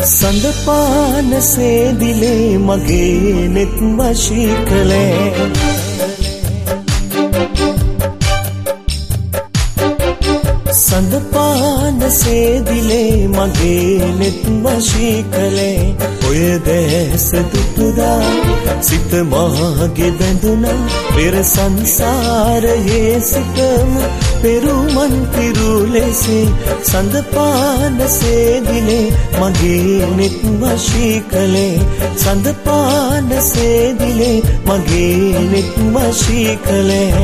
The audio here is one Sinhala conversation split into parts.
සඳපාන සේදිලේ මගේ නෙත් වශී කළේ සඳපාන සේදිලේ මගේ නෙත් වශී කළේ ඔය දැස දුටුදා සිත මාගේ බැඳුනා පෙර සංසාරයේ සිටම පෙරුමන් පිරුලෙසේ සඳපාන සේදිලේ මගේ නෙත් වශී කළේ සඳපාන සේදිලේ මගේ නෙත් වශී කළේ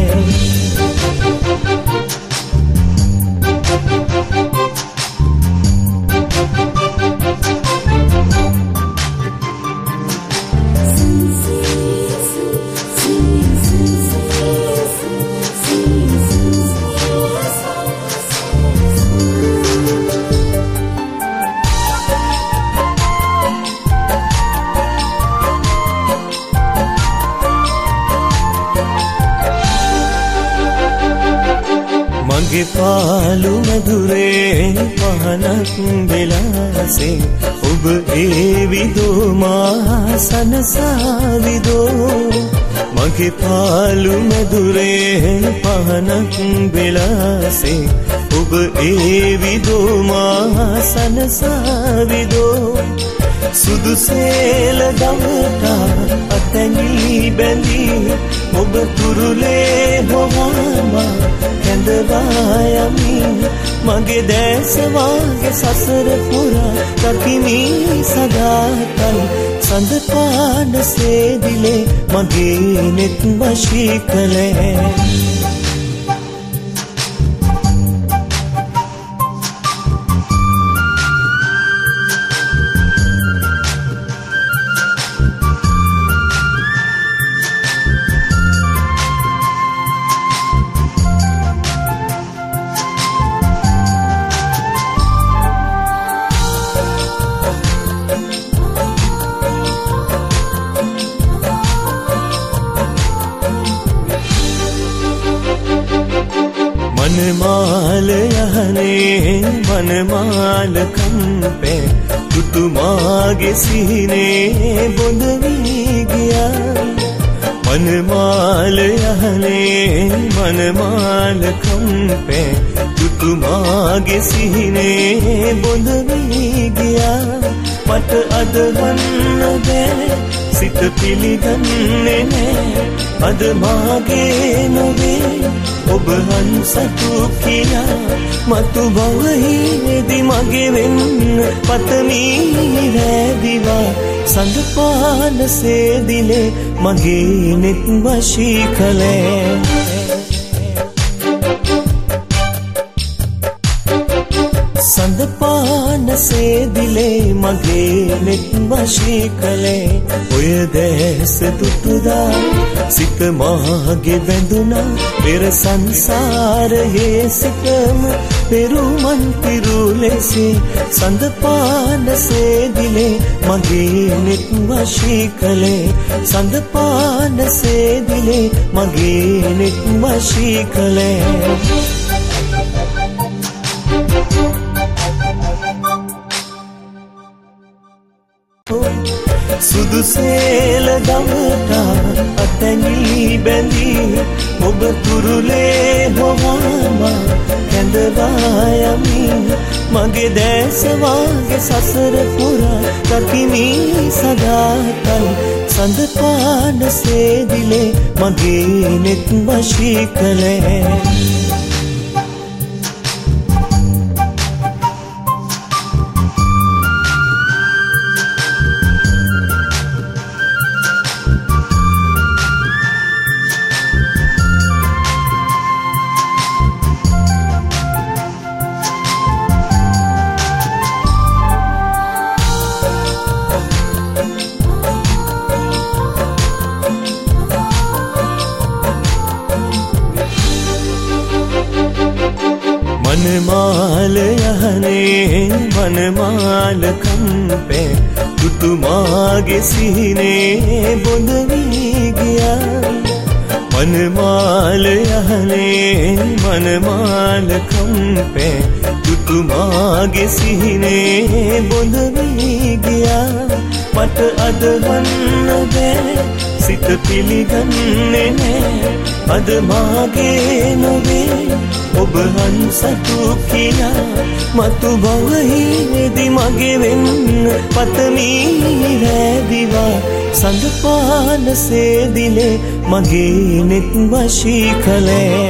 මගේ පාළු මధుරේ පහනක් වෙලාසේ ඔබ ඒවිදෝ මා සනසාවිදෝ මගේ පාළු මధుරේ පහනක් වෙලාසේ ඔබ ඒවිදෝ මා සනසාවිදෝ සුදු සේල දමට අතැඟි බැඳී ඔබ තුරුලේ හොවාමා කැඳවා යමි මගේ දැස වාගේ සසර පුරා දකිමි සදාතයි සඳපාන සේදිලේ මගේ නෙත් වශී කළේ मनमाल यहने मनमाल कंपे तुमागे सीने बोंदवी गया मनमाल यहने मनमाल कंपे तुमागे सीने बोंदवी गया मत अदहन दे सित पिलिगन्ने अद मागे नवे ඔබ හංසතු කියා මතු බවහිදී මගේ වෙන්න පතමි රැදිවා සඳපාන සේදිලේ මගේ නෙත් වශී කළේ සඳපාන සේදිලේ මගේ නෙත් වශී කළේ ඔය දැස දුටුදා සිත මාගේ බැඳුනා පෙර සංසාරයේ සිටම පෙරුමන් පිරුලෙසේ සඳපාන සේදිලේ මගේ නෙත් වශී කළේ සඳපාන සේදිලේ මගේ නෙත් වශී කළේ සුදු සේල දමට අතැඟි බැඳී ඔබ තුරුලේ හොවාමා කැඳවා යමි මගේ දැස වාගේ සසර පුරා දකිමි සදාතයි සඳපාන සේදිලේ මගේ නෙත් වශී කළේ मनमाल यहने मनमाल कंपे तुमागे सीने बोंदवी गया मनमाल यहने मनमाल कंपे तुमागे सिहिने बोंदवी गया मट अदहन्न बे सित पिलिगन्ने ने अद मागे नवे ඔබ හංසතු කියා මතු බවහිදී මගේ වෙන්න පතමී රැදිවා සඳ පානසේ දිලේ මගේ නෙත් වශී කළේ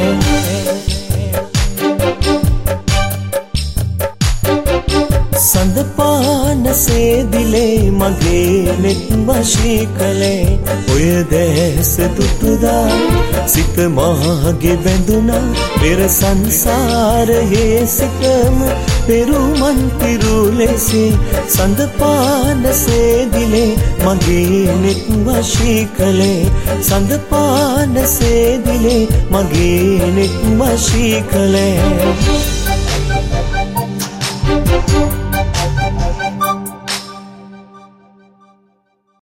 සඳ පානසේ දිලේ මගේ නෙත් වශී කළේ ඔය දැස තුතුදා සිත මාගේ බැඳුනා පෙර සංසාරයේ සිටම පෙරුමන් පිරුලෙසේ සඳ පානසේ දිලේ මගේ නෙත් වශී කළේ සඳ පානසේ දිලේ මගේ නෙත් වශී කළේ